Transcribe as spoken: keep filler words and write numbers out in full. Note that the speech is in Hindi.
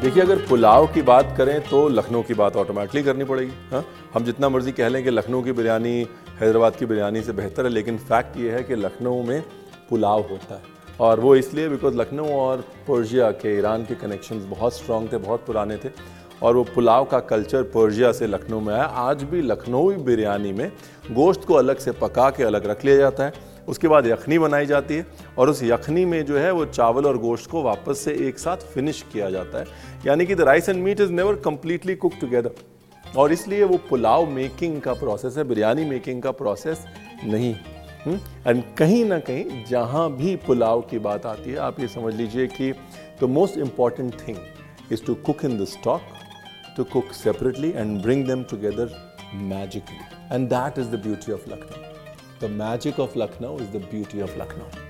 देखिए, अगर पुलाव की बात करें तो लखनऊ की बात ऑटोमेटिकली करनी पड़ेगी। हाँ, हम जितना मर्जी कह लें कि लखनऊ की बिरयानी हैदराबाद की बिरयानी से बेहतर है, लेकिन फैक्ट ये है कि लखनऊ में पुलाव होता है। और वो इसलिए बिकॉज लखनऊ और पर्शिया के, ईरान के कनेक्शंस बहुत स्ट्रॉन्ग थे, बहुत पुराने थे, और वो पुलाव का कल्चर पर्शिया से लखनऊ में आया। आज भी लखनऊई बिरयानी में गोश्त को अलग से पका के अलग रख लिया जाता है, उसके बाद यखनी बनाई जाती है और उस यखनी में जो है वो चावल और गोश्त को वापस से एक साथ फिनिश किया जाता है, यानी कि the rice and meat is never completely cook together. और इसलिए वो पुलाव मेकिंग का प्रोसेस है, बिरयानी मेकिंग का प्रोसेस नहीं। एंड कहीं ना कहीं जहाँ भी पुलाव की बात आती है, आप ये समझ लीजिए कि the most important thing is to cook in the stock, to cook separately and bring them together magically. And that is the beauty of Lucknow. The magic of Lucknow is the beauty of Lucknow.